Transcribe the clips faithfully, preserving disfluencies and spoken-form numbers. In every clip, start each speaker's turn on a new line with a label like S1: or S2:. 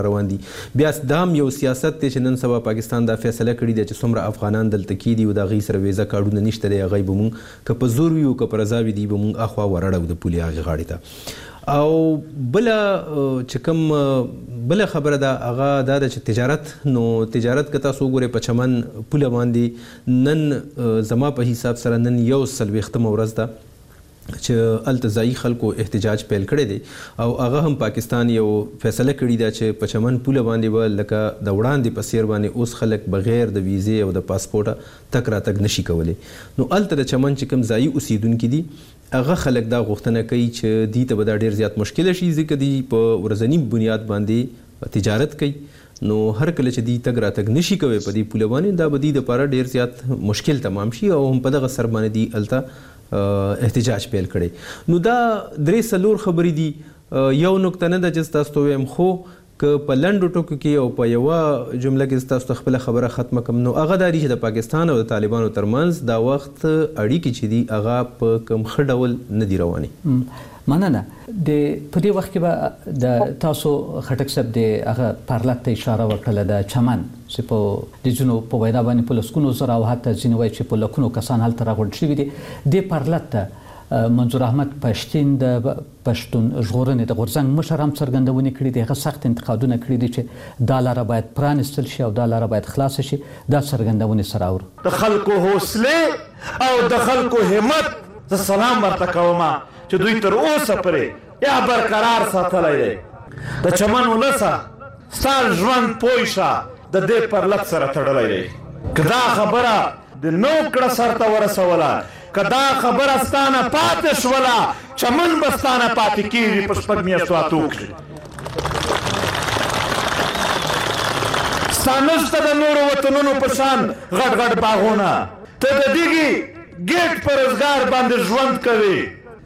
S1: روان دي. بیا دا هم یو سیاست دی چې نن سبا پاکستان دا فیصله کړې ده چې څومره افغانان دلته کېدي او د هغوی سره ویزه کارډونه نشته دی، هغوی به مونږ که په زور وي او که په رضا وي دي به مونږ اخوا ورړو د پولې هغې غاړې ته. او بله چې کوم بله خبره ده هغه دا ده چې تجارت، نو تجارت که تاسو وګورئ په چمن پوله باندې نن زما په حساب سره نن یو څلوېښتمه ورځ ده چې هلته ځایي خلکو احتجاج پیل کړی دی او هغه هم پاکستان یو فیصله کړې ده چې په چمن پوله باندې به لکه د وړاندې په څیر باندې اوس خلک بغیر د ویزې او د پاسپورټه تک راتګ نشي کولی. نو هلته د چمن چې کوم ځایي اوسیدونکي دي هغه خلک دا غوښتنه کوي چې دوی ته به دا ډېر زیات مشکله شي ځکه دوی په ورځني بنیاد باندې تجارت کوي. نو هر کله چې دوی تګ راتګ نشي کوی په دې پوله باندې دا به دوی دپاره ډېر زیات مشکل تمام شي او هم په دغه سر باندې دوی هلته احتجاج پیل کړی. نو دا درې څلور خبرې دي، یو نکته نه ده چې تاسو ته ویم، خو که په لنډو ټکو کې او په یوه جمله کې تاسو ته خپله خبره ختمه کړم نو هغه دا دي چې د پاکستان او د طالبانو ترمنځ دا وخت اړیکې چې دي هغه په کوم ښه ډول نه دي روانې.
S2: مننه. د په دې وخت کې به د تاسو خټک صاحب د هغه پارلط ته اشاره وکړله د چمن چې په د ځینو په وینا باندې په لسګونو زره او حتی ځینې وایي چې په لکونو کسان هلته راغونډ شوي دي. دې پارلط ته منظور احمد پښتین د پښتون ژغورنې د غورځنګ مشر هم څرګندونې کړي دي، هغه سخت انتقادونه کړي دي چې دا لاره باید پرانیستل شي او دا لاره باید خلاصه شي. دا څرګندونې سره اورو.
S3: د خلکو حوصلې او د خلکو همت زه سلام ورته کوم چې دوی تر اوسه پورې یا برقرار ساتلی دی. د چمن ولسه ستا ژوند پوه شه د دې پرلط سره تړلی دی. که دا خبره د نو کړه سرته ورسوله، که دا خبره ستانه پاتې شوله، چمن به ستانه پاتې کېږي په شپږ میاشتو اتو کښې. ستا نشته د نورو وطنونو په شان غټ غټ باغونه، ته د دغې ګیټ په روزګار باندې ژوند کوي.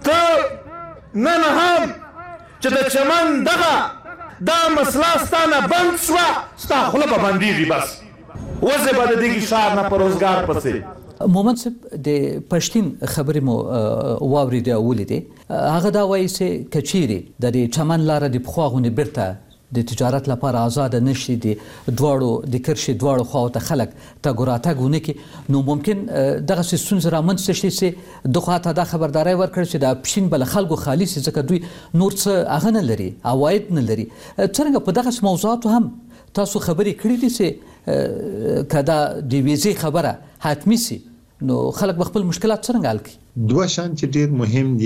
S3: ته نن هم چې د چمن دغه دا مسله ستانه بند شوه ستا خوله به بندېږي، بس وزې به د دغې ښار نه په روزګار پسې.
S2: مومند صاحب د پښتین خبرې مو واورېدې او ولیدې، هغه دا وایي چې که چیرې د دې چمن لاره د پخوا غوندې بیرته د تجارت لپاره آزاده نشي، د دواړو د کرښې دواړو خواو ته خلک تګ و راتګ ونه کړي، نو ممکن دغسې ستونزې رامنځته شي چې دغو حتی دا خبرداری ورکړه چې دا پښین به له خلکو خالي شي ځکه دوی نور څه هغه نه لري، عواید نه لري. څرنګه په دغسې موضوعاتو هم تاسو خبرې کړي دي چې که دا د ویزې خبره حتمي سي نو خلک به خپل مشکلات څرنګه حل کړي؟
S4: دوه شیان چې ډېر مهم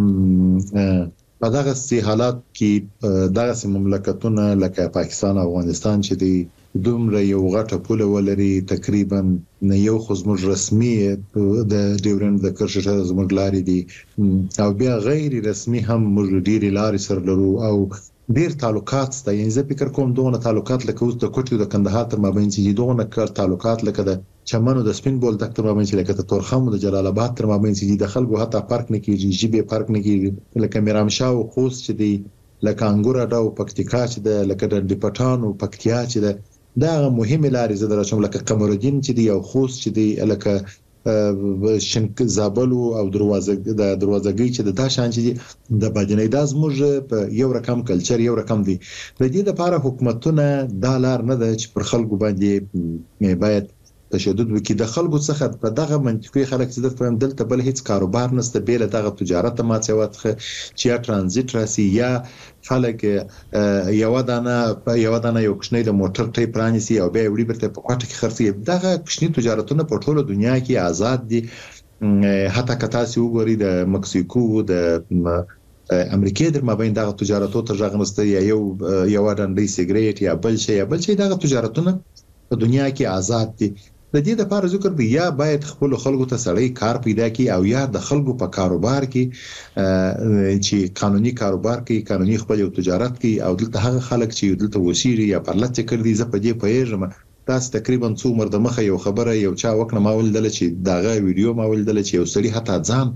S4: دي په دغسې حالات کې، دغسې مملکتونه لکه پاکستان او افغانستان چې دی دومره یو غټه پوله ولري، تقریبا نه یو خو زموږ رسمي د ډیورنډ د کرښې سره زموږ لارې دي او بیا غیر رسمي هم موږ ډېرې لارې سره لرو او ډېر تعلقات شته. یعنې زه فکر کوم دغونه تعلقات لکه اوس د کوټي او د کندهار تر مابین چې دغونه تعلقات لکه د چمن او د سپین بولدک تر مابین چې لکه د تورخم او د جلال آباد تر مابین چې د خلکو حتی فرق نه کېږي، ژبې فرق نه کېږي، لکه میرامشاه او خوست چې دی، لکه انګور اډه او پکتیکا چې ده، لکه د ډیپټان او پکتیا چې ده، دا مهمې لارې زه درشم، لکه قمرالدین چې دی او خوست چې دی، لکه شنک زابل او دروازه د دروازګۍ چې د دا شان چې دی د باجنۍ دا زموږ په یو رقم کلچر یو رقم دی. د دې لپاره حکومتونه دا لار نه ده چې پر خلکو باندې باید تشدد وکړي. د خلکو څخه په دغه منطقي خلک چې د فهم دلته بل هیڅ کاروبار نشته بیل دغه تجارت ما څه وخت چې یا ترانزیت راسي یا خلک یو دانه یو دانه یو کښنی د موټر ټای پرانیسي او بیا وړي برته په کوټه کې خرڅي. دغه کښنی تجارتونه په ټوله دنیا کې آزاد دي، حتی کتا سی وګوري د مکسیکو د امریکای در مابین دغه تجارتو ته ځغنسته یا یو یو ډنډي سیګریټ یا بل شي یا بل شي دغه تجارتونه په دنیا کې آزاد دي. د دې لپاره ذکر دی یا باید خپل خلکو ته سړی کار پیدا کړي او یا د خلکو په کاروبار کې چې قانوني کاروبار کې قانوني خپل یو تجارت کې او دلته هغه خلک چې دلته وسیری یا پرلط کړي دي. زه په دې پوهیږم تاسو تقریبا څو مر د مخه یو خبره یو چا وکړه ما ولدل چې داغه ویډیو ما ولدل چې یو سړی حتی ځان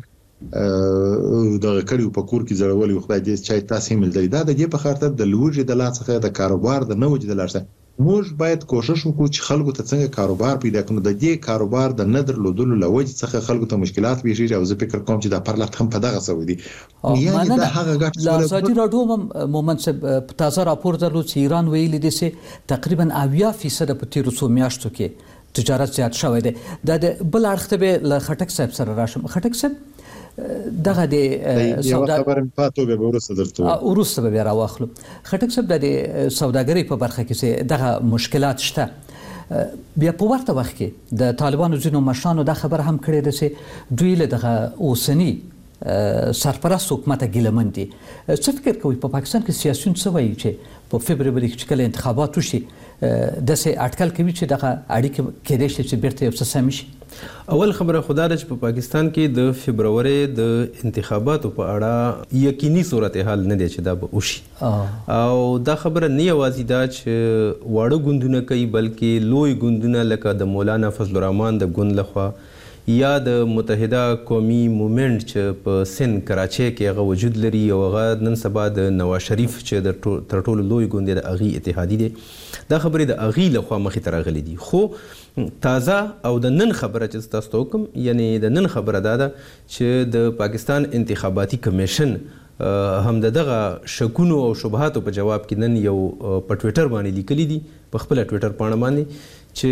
S4: دغه کړیو په کور کې زړولې خدای دې چې تاسو هم ملدل دا د دې په خاطر د لوږې د لاڅخه د کاروبار د نوج د لارسه موږ باید کوشش وکړو چې خلکو ته څنګه کاروبار پیدا کړو. د دې کاروبار د نه درلودلو له وجې څخه خلکو ته مشکلات پیښیږي او زه فکر کوم چې دا پرلط هم په دغه سوي دي.
S2: یعنی دا هغه ګټه له ازادي راډیو مومن صاحب تازه راپور درلود چې ایران ویلي دي چې تقریبا اویا فیصد په تیرو څو میاشتو کې تجارت زیات شوی دی. دا د بل اړخ ته به له خټک صاحب سره راشم. خټک صاحب دغه د
S4: سودا خبره پاتو به ورسره درته
S2: ورسره به راوخلو. خټک صاحب د سوداګرۍ په برخه کې دغه مشکلات شته. بیا په ورته وخت کې د طالبانو ځینو مشرانو دا خبر هم کړې ده چې دوی له دغه اوسني سرپرست حکومت ګیلمن دي. څه فکر کوي په پاکستان کې سیاسيون څه وایي چې په فبروري کې کله انتخابات وشي داسې اټکل کوي چې دغه اړیکې کېدای شي چې بیرته یو څه سم شي؟
S1: اول خبره خدا ده چې په پاکستان کې د فبروري د انتخاباتو په اړه یقیني صورتحال نه دی چې دا به وشي او دا خبره نه یوازې دا چې واړه ګوندونه کوي بلکې لوی ګوندونه لکه د مولانا فضل الرحمن د ګوند لخوا یا د متحده قومي موومنټ چې په سن کراچۍ کې هغه وجود لري او هغه نن سبا د نواز شریف چې د تر ټولو لوی ګوند د اغي اتحادی دی دا خبرې د اغي لخوا مخې ته راغلي دي. خو تازه او د نن خبره چې تاسو ته کوم یعنی د نن خبره دا ده چې د پاکستان انتخاباتي کمیشن هم دغه شکونو او شبهاتو په جواب کې نن یو په ټویټر باندې لیکلي دي په خپل ټویټر باندې باندې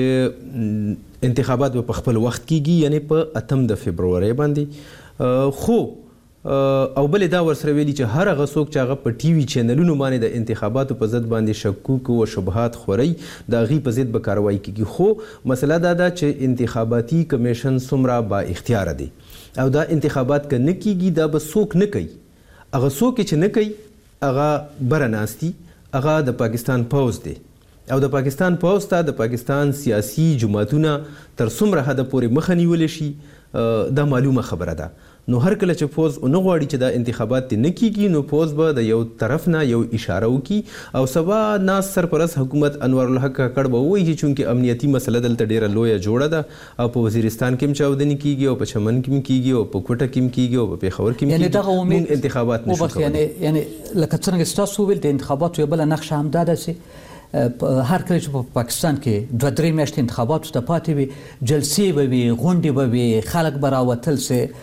S1: چې انتخابات په خپل وخت کېږي یعنی په اتم د فبروري باندې. خو او بل دا ورسره ویلي چې هر هغه څوک چې هغه په ټي وي چینلونو باندې د انتخاباتو په ضد باندې شکوک او شبهات خوري د هغې په ضد به کاروایی کېږي. خو مسله دا ده چې انتخاباتي کمیشن څومره با اختیاره دی او دا انتخابات که نه کېږي دا به څوک نه کوي. هغه څوک چې نه کوي هغه بره ناستي هغه د پاکستان پوځ دی او د پاکستان پوځ ته د پاکستان سیاسي جماعتونه تر څومره حده پورې مخه نیولی شي دا معلومه خبره ده. نو هر کله چې پوز نه غواړي چې دا انتخابات نه کیږي نو پوز به د یو طرف نه یو اشاره وکي او سبا ناس سرپرست حکومت انوار الحق کړه به وایي چې چونکه امنیتي مسله دلته ډیره لویه جوړه ده او په وزیرستان کې هم چاودنې کیږي او په چمن کې هم کیږي او په کوټه کې هم کیږي او په پیښور کې هم
S2: یعنی دغه امید
S1: انتخابات نشو
S2: کولی. یعنی یعنی لکه څنګه تاسو ویل د انتخاباتو یو بل نقشه هم ده چې هر کله چې په پاکستان کې دوه درې میاشتې انتخاباتو ته پاتې وي جلسې به وي غونډې به وي خلک به راوتل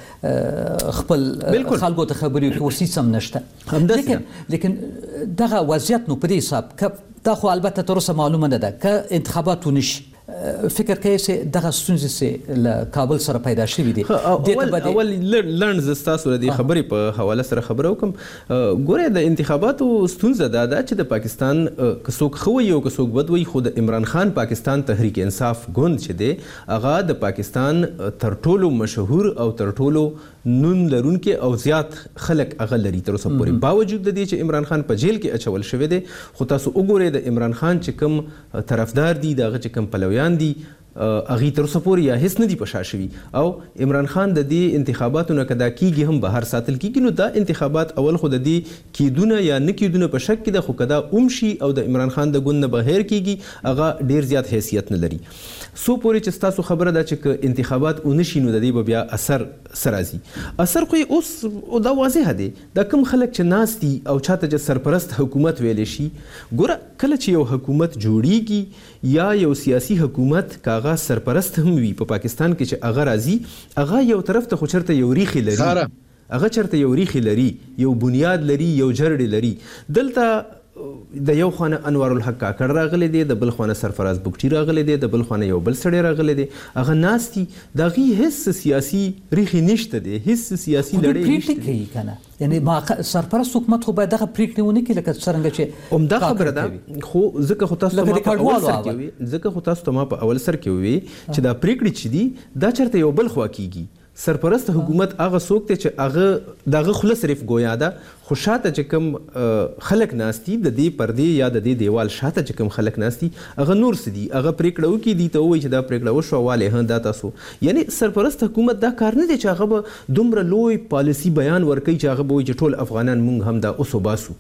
S2: سي خپل خلکو ته خبرې وکړي اوس هېڅ هم نشته. لیکن لیکن دغه وضعیت نو په دې حساب دا خو البته تر اوسه معلومه نه ده که انتخابات ونشي فکر کوي چې دغه ستونزې چې له کابل سره پیدا شوي دي.
S1: اول اول لړن زه ستاسو د دې خبرې په حواله سره خبره وکړم. ګوره د انتخاباتو ستونزه دا ده چې د پاکستان که څوک ښه وایي او که څوک بد وایي خو د عمران خان پاکستان تحریک انصاف ګوند چې دی هغه د پاکستان تر ټولو مشهور او تر ټولو نون لرونکي او زیات خلک هغه لري تر اوسه پورې باوجود د دې چې عمران خان په جیل کې اچول شوی دی. خو تاسو وګورئ د عمران خان چې کوم طرفدار دي دغه چې کوم پلویان دي اغه تر اوسه پورې یا هیڅ نه دی پشا شوی او عمران خان د دې انتخاباتو نه کدا کیږي هم بهر ساتل کیږي نو دا انتخابات اول خو د دې کیدونه یا نه کیدونه په شک کې د خو کدا اومشي او د عمران خان د ګوند نه بهر کیږي هغه ډیر زیات حیثیت نه لري. سو پورې چې تاسو خبره ده چې انتخابات ونشي نو د دې بیا اثر سرازي اثر خو اوس او دا واضح دی دا کوم خلک چې ناس دي او چاته چې سرپرست حکومت ویل شي ګوره کله چې یو حکومت جوړیږي یا یو سیاسي حکومت کاغه سرپرست هم وي په پاکستان کې چې هغه راځي هغه یو طرف ته خو چرته یو ریخي لري هغه چرته یو ریخي لري یو بنیاد لري یو جرړې لري. دلته د یو خانه انوار الحق کاکړ راغلی دی د بل خانه سرفراز بوکټي راغلی دی د بل خانه یو بل سړی راغلی دی هغه ناستي دغه هیڅ سیاسي ریخي نشته دی هیڅ سیاسي لړۍ
S2: نشته کوي کنه یعنی ما سرپرست حکومت خو باید دغه پریکړه ونه کړي لکه څنګه چې
S1: عمده خبره ده. خو ځکه خو تاسو ته په اول سر کې وي ځکه خو تاسو ته ما په اول سر کې وي چې دا پریکړه چي دي دا چرته یو بل خوا کیږي. سرپرست حکومت هغه څوک دی چې هغه دغه خله صرف گویا ده خو شاته چې کوم خلک ناستي د دې پردې یا د دې دیوال شاته چې کوم خلک ناستي هغه نور څه دي هغه پریکړه وکړي دي ته وایي چې دا پریکړه وشوه والې ها دا تاسو یعنی سرپرست حکومت دا کار نه دی چې هغه به دومره لوی پالیسي بیان ورکوي چې هغه به وایي چې ټول افغانان مونږ هم دا اوس وباسو.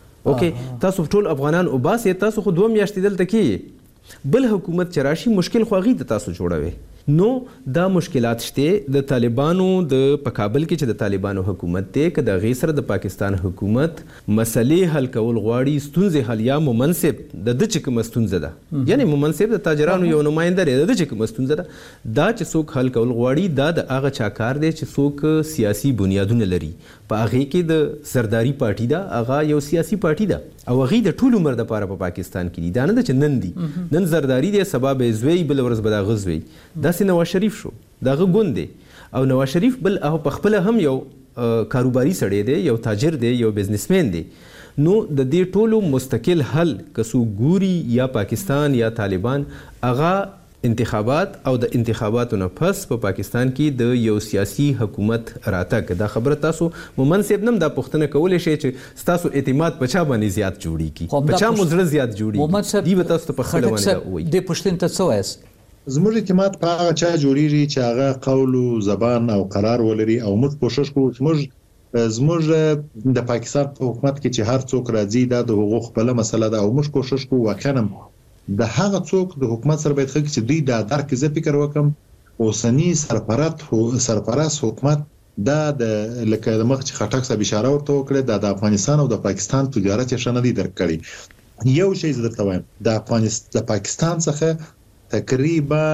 S1: اوکې تاسو ټول افغانان وباسئ تاسو خو دوه میاشتې دلته کې بل حکومت چې راشي مشکل خو هغې ته تاسو جوړوي نو دا مشکلات شته د طالبانو د په کابل کې چې د طالبانو حکومت دی که د هغې سره د پاکستان حکومت مسلې حل کول غواړي ستونزې حل یا ممنصب د ده چې کومه ستونزه ده یعنی ممنصب د تاجرانو یو نماینده دی د ده چې کومه ستونزه ده دا چې څوک حل کول غواړي دا د هغه چا کار دی چې څوک سیاسي بنیادونه لري په هغې کې د زرداري پارټي ده هغه یو سیاسي پارټي ده او هغې د ټول عمر دپاره په پاکستان کې دي دا نه ده چې نن دي نن زرداري دی سبا به زوی بل ورځ به د هغه زوی داسې نواز شریف شو د هغه ګوند دی او نواز شریف بل هغه پخپله هم یو کاروباري سړی دی یو تاجر دی یو بزنسمین دی نو د دې ټولو مستقل حل که څوک ګوري یا پاکستان یا طالبان هغه انتخابات او د انتخاباتو نه پس په پا پاکستان کې د یو سیاسي حکومت راتګ دا خبره تاسو مومن صاحب نم دا پوښتنه کولی شئ چې ستاسو اعتماد په چا باندې زیات جوړیږي په چا مو زړه زیات جوړیږي دی به تاسو ته په خپله باندې وایي
S2: دې پوښتنې ته څه وایاست
S4: زموږ اعتماد په هغه چا جوړیږي چې هغه قول او زبان او قرار ولري او موږ کوشش کوو چې موږ زموږ د پاکستان په حکومت کې چې هر څوک راځي دا د حقوق خپله مسله ده او موږ کوشش کوو واقعا د هغه څوک د حکومت سره باید خلک چې دوی دا درک زه فکر وکم اوسنی سرپرست سرپرست حکومت دا د لکه د مخ چې خټک صاحب اشاره ورته وکړه دا د افغانستان او د پاکستان تجارت یې شنه دي درک کړي یو شی زه درته وایم د افغانستان د پاکستان څخه تقریبا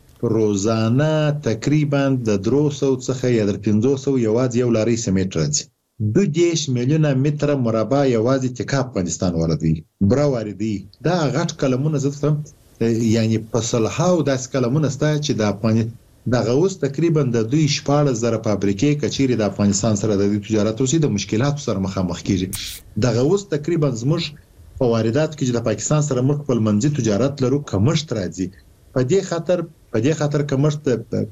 S4: روزانه تقریبا د دروسو څخه یا د پنځوس یوازې یو لاري سیمټ راځي دو دیش میلیونه متره مربع یوازې تکا افغانستان واردوي برا واردوي دا غټ کلمونه زه یعنی په صلحاو داسې کلمونه ستا چې د افغانستان دغه اوس تقریبا د دوی شپاړس زره فابریکې کچېرې د افغانستان سره د تجارت اوسي د مشکلاتو سره مخامخ کیږي دغه اوس تقریبا زموږ په واردات کې چې د پاکستان سره موږ خپل منځي تجارت لرو کمښت راځي په دې خاطر په دې خاطر کمښت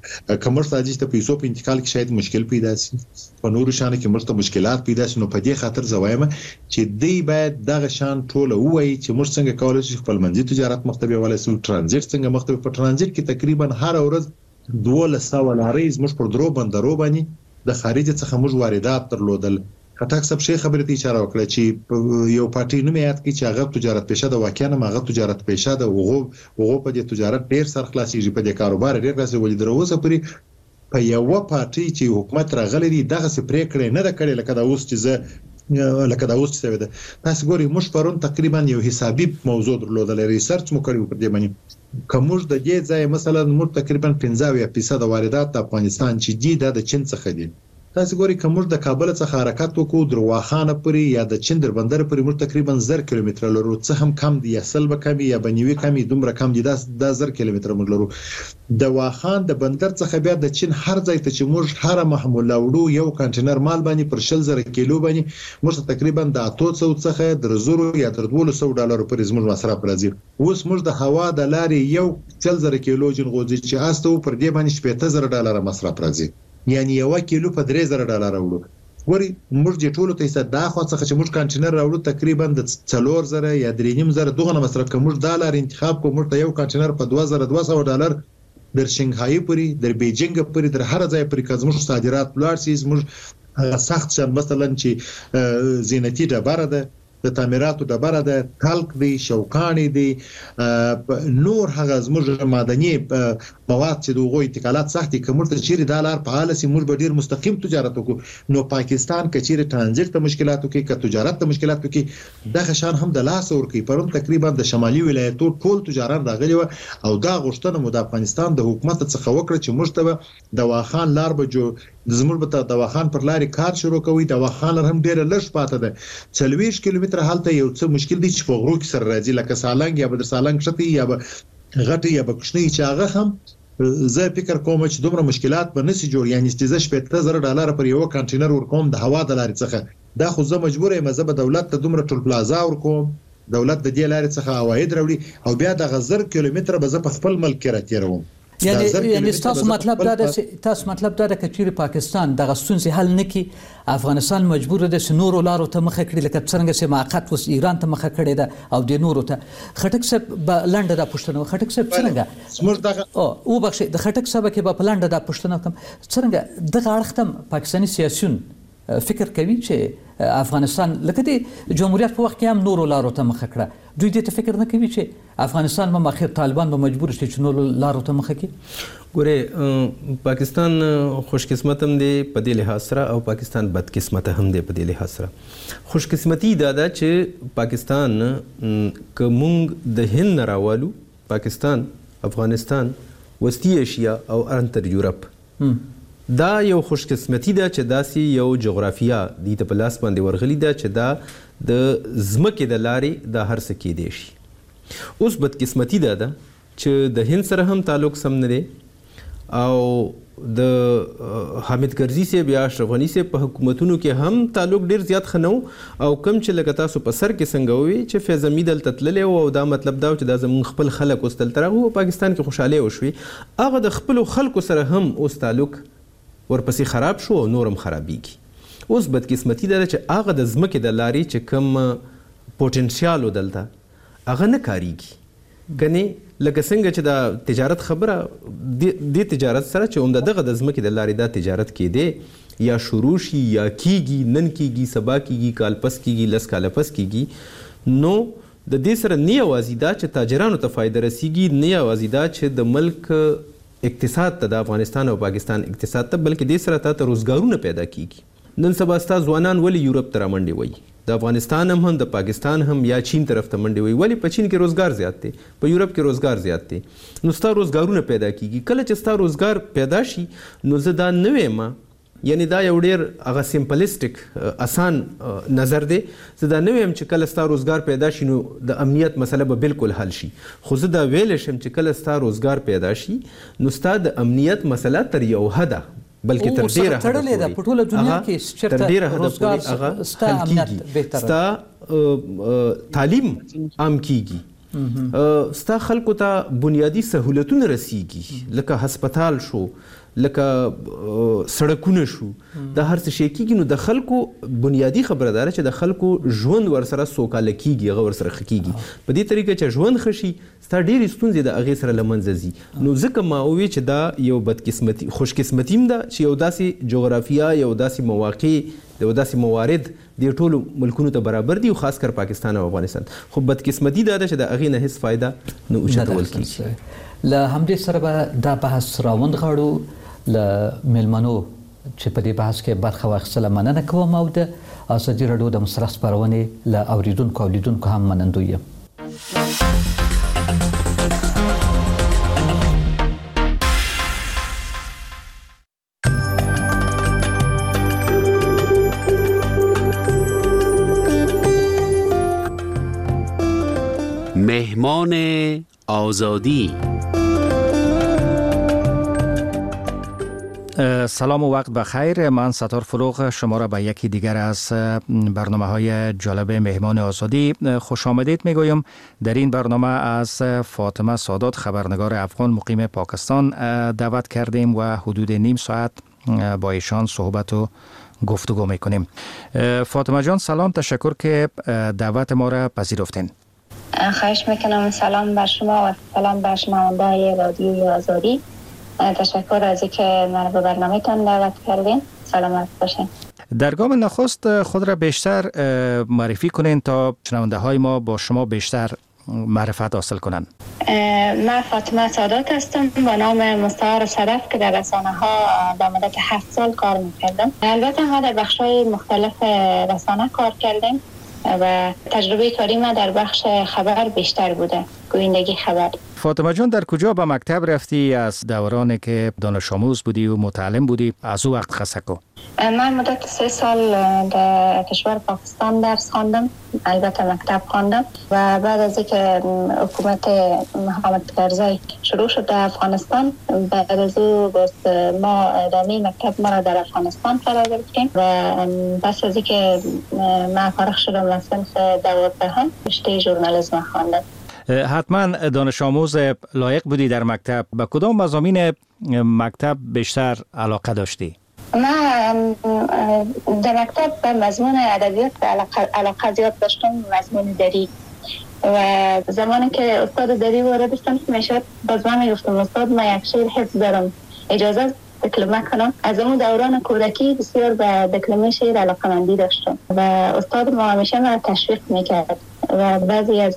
S4: کمښت راځي چې پیسو په انتقال کې شاید مشکل پیدا شي په نورو شانو کې مرسته مشکلات پیدا شي نو په دې خاطر زوایم چې دی باید دغه شان ټوله وایي چې موږ څنګه کولای شو خپل منځي تجارت مختبي ولای سو ترانزیت څنګه مختبي په ترانزیت کې تقریبا هر ورځ دوه سوه لارې موږ پر درو بندرو باندې د خارج څخه موږ واردات درلودل خټک صاحب شي خبرې ته اشاره وکړه چې یو پارټي نوم یاد کړي چې هغه تجارت پیشه ده واقعا هغه تجارت پیشه ده وغو وغو په دې تجارت ډیر سر خلاصيږي په دې کاروبار ډیر خلاصي ولې دروسه پوری په یو پارټي چې حکومت راغلي دي دغه څه پریکړه نه ده کړې لکه دا اوس چې زه لکه دا اوس چې ده تاسو ګوري موږ پرون تقریبا یو حسابي موضوع درلودل ریسرچ مو کړی په دې باندې کومج د دې ځای مثلا موږ تقریبا پنځه فیصد واردات د افغانستان چې دي د چین څخه دي تاسو ګوري کومج د کابل څخه حرکت وکړو درواخانه پورې یا د چین در بندر پورې موږ تقریبا زر کیلومتر لرو څه هم کم دي یا سلبه کم یا بنوي کم دومره کم دي دا زر کیلومتر موږ لرو د واخان د بندر څخه بیا د چین هر ځای ته چې موږ هر محمول وړو یو کنټینر مال باندې پر شل زره کیلو باندې موږ تقریبا د اته سوه څخه د زرو یا تر دوه سوه ډالر پورې زموږ مصرف راځي اوس موږ د هوا د لارې یو شل زره کیلو جنغوزي چې استو پر دې باندې شپږ زره ډالر مصرف راځي یعنی یو کیلو په درې زره ډالر راوړو وري موږ چې ټولو ته دا خو څه چې موږ کانټینر راوړو تقریبا د څلور زره یا درې نیم زره دغه مصرف کوم ډالر انتخاب کوم ته یو کانټینر په دوه زره دوه سوه ډالر در شنغهای پوری در بیجینګ پوری در هر ځای پوری که زموږ صادرات لوړ شي زموږ سخت شان مثلا چې زینتی ډبره ده د تعمیراتو ډبره ده کلک دی شوکانې دی نور هغه زموږ معدني مواد چې دغه انتقالات سختي کومر ته چیرې دالر په حاله سي موږ به ډیر مستقیم تجارت وکړو نو پاکستان کچېره ترانزیت ته مشکلاتو کې ک تجارت ته مشکلاتو کې دغه شان هم د لاس ور کوي پرون تقریبا د شمالي ولایتو ټول تجارت راغلي او دا غوښتنه مو د افغانستان د حکومت څخه وکړه چې موږ ته د واخان لار به جو زموږ به د واخان پر لارې کار شروع کوي د واخان هم ډیر لږ پاته ده چلويش کیلومتر حالت یو څه مشکل دي چې په غرو کې سره راځي لکه سالنګ یا بدر سالنګ شتي یا غټي یا بکشنی چې هغه هم زه فکر کوم چې دومره مشکلات به نسی جوړ یعنی استیزه شپږ زره ډالر پر یو کانټینر ورکوم د هوا د لارې څخه دا خو زه مجبور یم زه به دولت ته دومره ټول پلازا ورکوم دولت د دې لارې څخه عواید راوړي او بیا د غزر کیلومتر به زه په خپل ملک کې راتیروم
S2: یعنی یعنی تاسو مطلب دا ده تاسو مطلب دا ده چې چیرې پاکستان دغه ستونزې حل نکړي افغانستان مجبور دی چې نورو لارو ته مخه کړي لکه څنګه چې موقت اوس ایران ته مخه کړې ده او د نورو ته خټک صاحب به لنډه دا پوښتنه خټک صاحب څنګه
S4: زموږ دغه
S2: او او بخښئ د خټک صاحب کې به په لنډه دا پوښتنه کوم څنګه دغه اړخ ته پاکستاني سیاسيون فکر کوي چې افغانستان لکه د جمهوریت په وخت کې هم نورو لارو ته مخه کړه دوی دې ته فکر نه کوي چې افغانستان به اخر طالبان به مجبور شي چې نور لارو ته مخه کړي؟
S1: ګوره پاکستان خوش قسمت هم دی په دې لحاظ سره او پاکستان بد قسمت هم دی په دې لحاظ سره. خوش قسمتي دا ده چې پاکستان که مونږ د هند نه راوالو، پاکستان، افغانستان، وسطی ایشیا او انتر یورپ، دا یو خوش قسمتي ده چې داسې یو جغرافیه دی ته په لاس باندې ورغلی ده چې دا د ځمکې د لارې دا هر څه کیدی شي. اوس بدقسمتي دا ده چې د هند سره هم تعلق سم نه دی او د حامد کرزي صاحب یا اشرف غني صاحب په حکومتونو کې هم تعلق ډیر زیات ښه نه و، او کم چې لکه تاسو په سر کې څنګه ووي چې فیض امید دلته تللی و او دا مطلب دا و چې دا زموږ خپل خلک اوس دلته راغلي او پاکستان کې خوشحالۍ وشوې، هغه د خپلو خلکو سره هم اوس تعلق ورپسې خراب شو او نورم خرابېږي. اوس بدقسمتي دا ده چې هغه د ځمکې د لارې چې کوم پوټنشیال و دلته هغه نه کاریږي. ګنې لکه څنګه چې دا تجارت خبره د تجارت سره چې عمده دغه د ځمکې د لارې دا تجارت کېدی یا شروع شي یا کیږي، نن کیږي، سبا کیږي، کال پس کیږي، لس کاله پس کیږي، نو د دې سره نه یوازې دا چې تاجرانو ته فایده رسیږي، نه یوازې دا چې د ملک اقتصاد ته، د افغانستان او پاکستان اقتصاد ته، بلکې دې سره تا ته روزګارونه پیدا کیږي. نن سبا ستا ځوانان ولې یورپ ته رامنډې وایي، د افغانستان هم هم د پاکستان هم یا چین طرف ته منډې وایي، ولې په چین کې روزګار زیات دی، په یورپ کې روزګار زیات دی، نو ستا روزګارونه پیدا کیږي. کله چې ستا روزګار پیدا شي نو زه دا نه وایم، یعنی دا یو ډیر هغه سمپلیسټک آسان نظر دی، زه دا نه وایم چې کله ستا روزګار پیدا شي نو د امنیت مسله به بالکل حل شي، خو زه دا ویلی شم چې کله ستا روزګار پیدا شي نو ستا د امنیت مسله تر یو حده بلکې تر ډیره
S2: تړلې ده په ټوله دنیا کې،
S1: تر ډیره حده پورې هغه
S2: ستا امنیت بهتره،
S1: ستا تعلیم عام کیږي، ستا خلکو ته بنیادی سهولتونه رسیږي، لکه هسپتال شو، لکه سړکونه شو، دا هر څه شی کیږي. نو د خلکو بنیادی خبره ده چې د خلکو ژوند ورسره سوکاله کیږي، هغه ورسره ښه کیږي. په دې طریقه چې ژوند ښه شي ستا ډېرې ستونزې د هغې سره له منځه ځي. نو ځکه ما ووی چې دا یو بدقسمتي خوش قسمتي هم ده چې یو داسې جغرافیه، یو داسې مواقع، یو داسې موارد د ټولو ملکونو ته برابر دي، او خاص کر پاکستان او افغانستان. خو بدقسمتي دا ده چې د هغې نه هیڅ فایده نه اوچتول کیږي.
S2: له همدې سره به دا بحث راوند غواړو. له میلمنو چې په دې بحث کې برخه واخیستله مننه کوم، او د ازادي راډیو د مسلح خپرونې له اوریدونکو او لیدونکو هم منندوی یم.
S5: مهمان آزادی.
S6: سلام و وقت بخیر. من ستار فروغ شما را به یکی دیگر از برنامه های جالب مهمان آزادی خوش آمدید میگویم. در این برنامه از فاطمه سادات، خبرنگار افغان مقیم پاکستان، دعوت کردیم و حدود نیم ساعت با ایشان صحبت و گفتگو میکنیم. فاطمه جان سلام، تشکر که دعوت ما را پذیرفتین.
S7: خواهش میکنم. سلام بر شما و سلام بر شنونده‌های رادیوی آزادی. تشکر از اینکه من به برنامه‌تان دعوت کردین. سلامت باشین.
S6: در گام نخست خود را بیشتر معرفی کنین تا شنونده های ما با شما بیشتر معرفت حاصل کنند.
S7: من فاطمه سادات هستم با نام مستعار صدف که در رسانه ها در مدت هفت سال کار میکردم. البته ما در بخش های مختلف رسانه کار کردیم و تجربه کاری ما در بخش خبر بیشتر بوده، گویندگی خبر.
S6: فاطمه جان در کجا به مکتب رفتی؟ از دورانی که دانش آموز بودی و متعلم بودی از او وقت خسکو؟
S7: من مدت سه سال در کشور پاکستان درس خواندم، البته مکتب خواندم و بعد از اینکه حکومت محمد کرزی شروع شد در افغانستان، بعد از او باز ما ادامه مکتب ما را در افغانستان فرا گرفتیم و پس از اینکه من فارغ شدم از صنف دوازدهم رشته ژورنالیسم خواندم.
S6: حتما دانش آموز لایق بودی در مکتب. به کدام مضامین مکتب بیشتر علاقه داشتی؟
S7: من در مکتب به مضمون ادبیات علاقه, علاقه زیاد داشتم، مضمون دری. و زمانی که استاد دری وارد صنف میشد باز من میگفتم استاد من یک شعر حفظ دارم، اجازه دکلمه کنم. از اون دوران کودکی بسیار به دکلمه شعر علاقه مندی داشتم و استاد ما همیشه من تشویق میکرد و بعضی از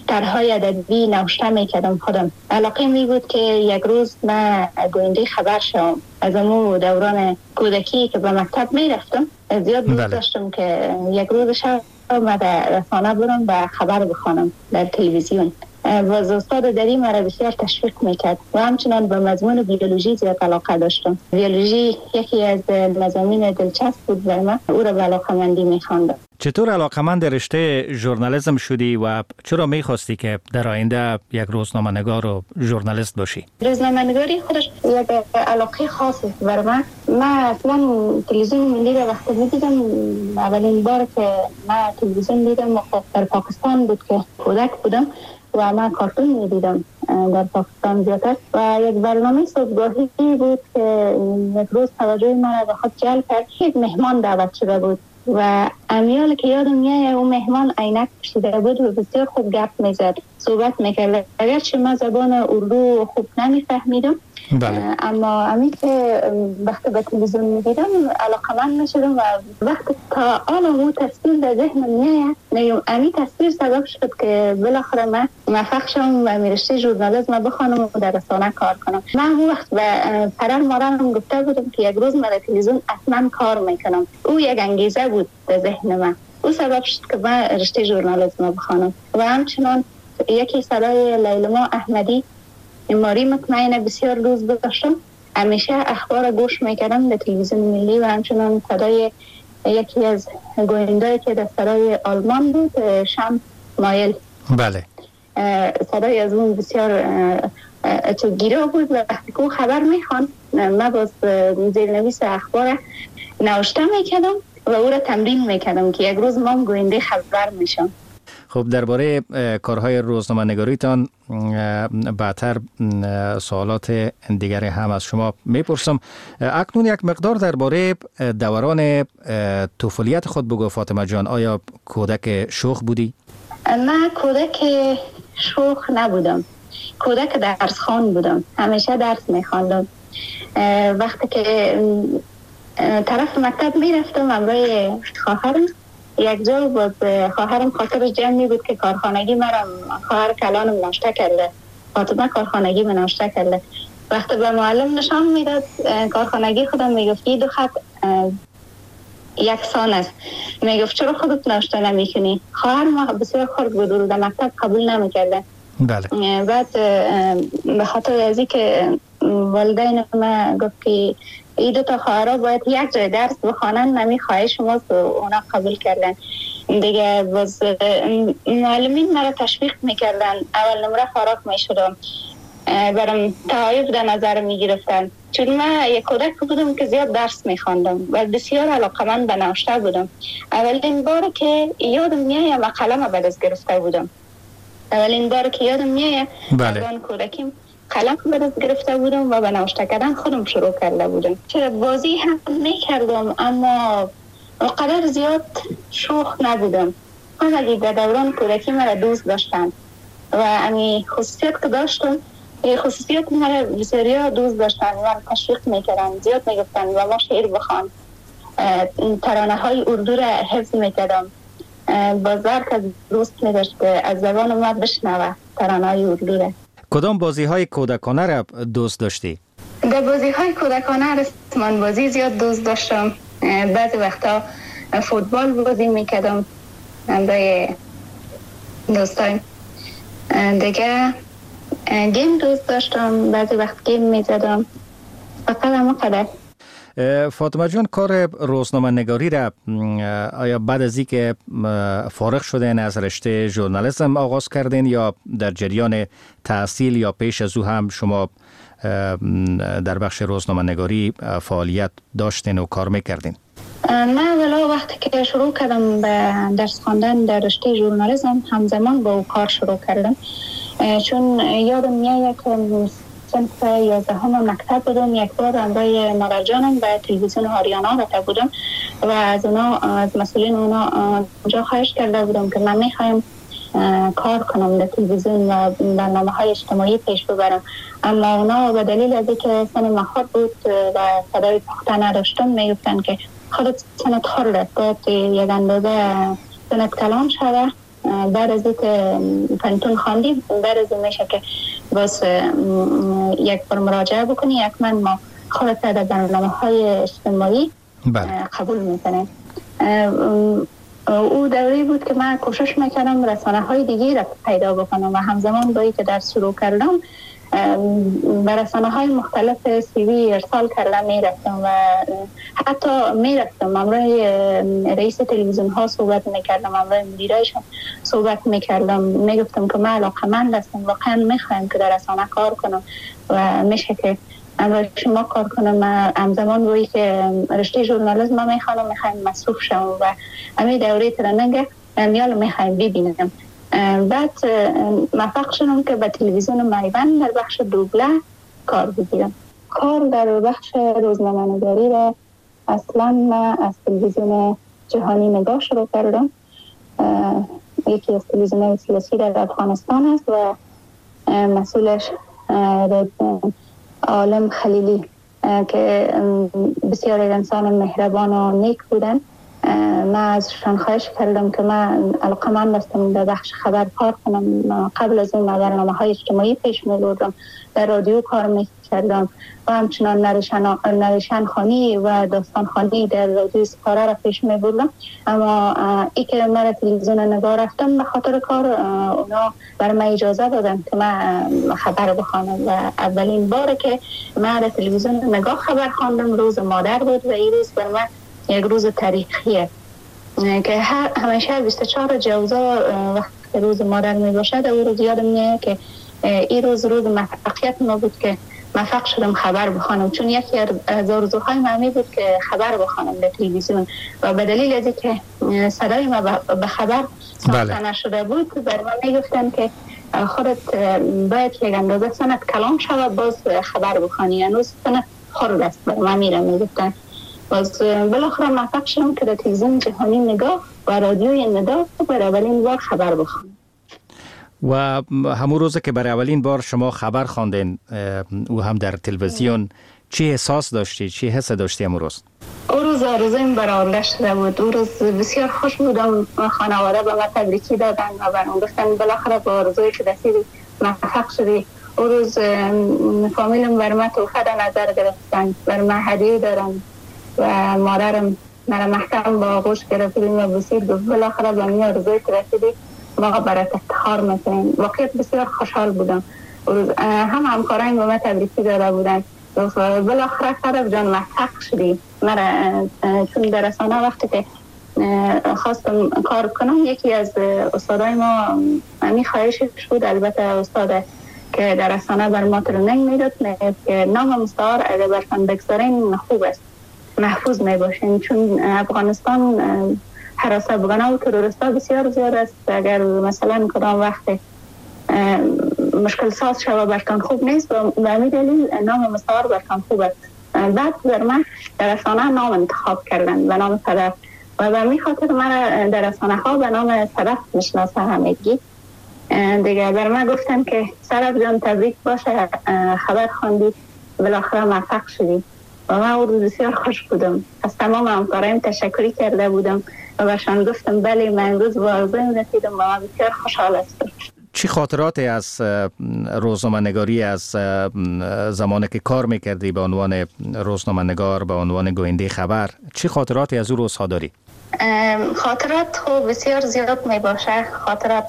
S7: طرح‌های ادبی نوشته میکردم خودم. علاقه می بود که یک روز من گوینده خبر شوم. از امو دوران کودکی که به مکتب میرفتم زیاد دوست داشتم که یک روز شب من در رسانه برم و خبر بخوانم در تلویزیون. و استاد دری مرا بسیار تشویق میکرد و همچنان به مضمون بیولوژی زیاد علاقه داشتم. بیولوژی یکی از مضامین دلچسب بود برای من، او را به علاقه‌مندی میخواندم.
S6: چطور علاقه‌مند رشته ژورنالیسم شدی و چرا میخواستی که در آینده یک روزنامه‌نگار و ژورنالیست باشی؟
S7: روزنامه‌نگاری خودش یک علاقه خاصی برای من. من اصلا تلویزیون ملی را وقتی می‌دیدم، اولین بار که من تلویزیون دیدم در پاکستان بود که کودک بودم و من کارتون می‌دیدم در پاکستان زیادتر و یک برنامه صبحگاهی بود که یک روز توجه من به خود جلب کرد. یک مهمان دعوت شده بود و امیال که یادم میاد اون مهمان عینک پوشیده بود و بسیار خوب گپ میزد، صحبت میکرد. اگرچه من زبان اردو خوب نمیفهمیدم، بله. اما امی که وقتی به تلویزیون میدیدم علاقمند میشدم و وقتی تا آن اون تصویر در ذهنم میاد، امی تصویر سبب شد که بالاخره من موفق شدم و رشته ژورنالیسم بخوانم و در رسانه کار کنم. من اون وقت به پدر مادرم گفته بودم که یک روز من در تلویزیون حتما کار میکنم. او یک انگیزه بود در ذهن من. او سبب شد که من رشته ژورنالیسم بخوانم و همچنان یکی صدای لیلما احمدی ماری مطمئنه بسیار دوست داشتم. همیشه اخبار گوش میکردم در تلویزیون ملی و همچنان صدای یکی از گوینده‌ای که در صدای آلمان بود، شم مایل.
S6: بله.
S7: صدای از اون بسیار گیرا بود و وقتی که خبر میخوان من باز زیرنویس اخبار نوشته میکردم و او را تمرین میکردم که یک روز ما گوینده خبر میشم.
S6: خب درباره کارهای روزنامه‌نگاریتان بعدتر سوالات دیگر هم از شما میپرسم. اکنون یک مقدار درباره دوران طفولیت خود بگو فاطمه جان. آیا کودک شوخ بودی؟
S7: من کودک شوخ نبودم، کودک درس خوان بودم. همیشه درس میخواندم. وقتی که طرف مکتب میرفتم همراه خواهرم، یک جا باز خواهرم خاطرش جمعی بود که کارخانگی مرم خواهر کلانم ناشته کرده، فاطمه کارخانگی من ناشته کرده. وقتی به معلم نشان میداد کارخانگی خودم میگفت دو خط یکسان است. میگفت چرا خودت ناشته نمیکنی؟ خواهر ما بسیار خرد بود و در مکتب قبول نمیکرده.
S6: بله.
S7: بعد به خاطر از اینکه والدین ما گفت که این دو تا خواهرها باید یک جای درس بخوانن، نمی خواهش ماست و اونا قبول کردن دیگه. باز معلمین مرا تشویق میکردن. اول نمره فارغ میشدم، برام تحایف در نظر میگرفتن چون من یک کودک بودم که زیاد درس میخواندم و بسیار علاقمند به نوشته بودم. اولین بار که یادم میاد من قلم به دست گرفته بودم. اولین بار که یادم میاد
S6: بله.
S7: کودکیم قلم به دست گرفته بودم و به نوشته کردن خودم شروع کرده بودم. چرا بازی هم میکردم اما قدر زیاد شوخ نبودم. همگی در دوران کودکی مرا دوست داشتن و امی خصوصیت که داشتم، خصوصیت مرا بسیار دوست داشتن و تشویق میکردن. زیاد میگفتن و ما شعر بخوان. ترانه های اردو را حفظ میکردم. بازار که دوست میداشت که از زبان ما بشنوه ترانه های اردو را.
S6: کدام بازی های کودکانه را دوست داشتی؟
S7: در بازی های کودکانه رسمان بازی زیاد دوست داشتم. بعضی وقتا فوتبال بازی میکردم با دوستان. دیگه گیم دوست داشتم، بعضی وقت گیم میزدم. فقط همه قدر.
S6: فاطمه جان، کار روزنامه نگاری را آیا بعد از این که فارغ شدین از رشته ژورنالیسم آغاز کردین یا در جریان تحصیل یا پیش از او هم شما در بخش روزنامه نگاری فعالیت داشتین و کار میکردین؟
S7: من اولا وقتی که شروع کردم به درس خواندن در رشته ژورنالیسم همزمان با او کار شروع کردم، چون یادم میاد که صنف یازدهم مکتب بودم. یک بار همراه مادر جانم به تلویزیون آریانا رفته بودم و از اونا از مسئولین اونا اونجا خواهش کرده بودم که من میخوایم کار کنم در تلویزیون و برنامه های اجتماعی پیش ببرم، اما اونا به دلیل از اینکه سن مخاط بود و صدای پخته نداشتم میگفتن که خودت سنت خورده باید یک اندازه سنت کلان شده بعد از اینکه پنتون خواندی بعد از میشه که باز یک بار مراجعه بکنی. یک من ما خودت در برنامه‌های اجتماعی
S6: بله.
S7: قبول میکنه. او دوری بود که من کوشش میکردم رسانه های دیگه را پیدا بکنم و همزمان با این که در شروع کردم به رسانه های مختلف سیوی ارسال کردم میرفتم و حتی میرفتم امروی رئیس تلویزیون ها صحبت میکردم، امروی مدیرایشان صحبت میکردم، میگفتم که من علاقمند هستم، واقعا میخوایم که در رسانه کار کنم و میشه که امروی شما کار کنم. همزمان روی که رشته ژورنالیسم میخوام میخوایم مصروف شم و همین دوره ترننگ میال میخوایم ببینم. بعد موفق شدم که به تلویزیون میوند در بخش دوبله کار بگیرم. کار در بخش روزنامه‌نگاری را اصلا من از تلویزیون جهانی نگاه شروع کردم. یکی از تلویزیون سیاسی در افغانستان است و مسئولش عالم خلیلی که بسیار انسان مهربان و نیک بودن. من ازشان خواهش کردم که من علاقمند هستم در بخش خبر کار کنم. قبل از این برنامه های اجتماعی پیش می بردم، در رادیو کار می کردم و همچنان نریشن, نریشن خانی و داستان خانی در رادیو سپاره را پیش می بردم. اما ای که من تلویزیون نگاه رفتم به خاطر کار اونا بر من اجازه دادن که من خبر بخوانم و اولین بار که من در تلویزیون نگاه خبر خواندم روز مادر بود و این روز بر من یک روز تاریخیه که همیشه بیست و چهار جوزا وقتی روز مادر می باشد او روز یادم میاد که این روز روز موفقیت ما بود که موفق شدم خبر بخوانم، چون یکی از آرزوهای من بود که خبر بخوانم در تلویزیون و به دلیل از اینکه صدای ما به خبر ساخته نشده بود بر من میگفتن که خودت باید یک اندازه سنت کلام شود باز خبر بخوانی، هنوز سنت خرد است بر من میره میگفتن. باز بالاخره موفق شدم که در تلویزیون جهانی نگاه و رادیوی ندا برای اولین بار خبر بخوانم.
S6: و همون روز که برای اولین بار شما خبر خواندین او هم در تلویزیون چی احساس داشتی؟ چی حس داشتی همون روز؟
S7: او روز آرزویم برآورده شده بود. او روز بسیار خوش بودم. خانواده به من تبریکی دادن و برام گفتن بالاخره با آرزوی که رسیدی موفق شدی. او روز فامیلم بر من تحفه در نظر گرفتن، بر من هدیه دارن و مادرم مرا محکم با آغوش گرفتیم و بسید گفت بالاخره به می آرزوی که رسیدی ما برات افتخار میکنیم. واقعا بسیار خوشحال بودم. هم همکارایم به من تبریکی داده بودن بالاخره سرب جان موفق شدی. مرا چون در رسانه وقتی که خواستم کار کنم یکی از استادای ما می خواهشش بود، البته استاد که در رسانه بر ما ترنینگ میداد که نام مستعار اگر برتان بگذارین خوب است محفوظ می باشین، چون افغانستان حراسه بگانه و ترورستا بسیار زیاد است. اگر مثلا کدام وقت مشکل ساز شوه برتان خوب نیست و به همین دلیل نام مستعار برتان خوب است. بعد در من در رسانه نام انتخاب کردن به نام صدف و به همین خاطر من در رسانه ها به نام صدف میشناسه همگی دیگه. بر من گفتن که صدف جان تبریک باشه خبر خواندی بالاخره موفق شدی و من او روز بسیار خوش بودم. از تمام همکارایم تشکری کرده بودم و برشان گفتم بله من امروز با آرزویم رسیدم و من بسیار خوشحال هستم.
S6: چی خاطراتی از روزنامه‌نگاری از زمانی که کار میکردی به عنوان روزنامه‌نگار به عنوان گوینده خبر، چی خاطراتی از اون روزها داری؟
S7: خاطرات خوب بسیار زیاد می باشه. خاطرات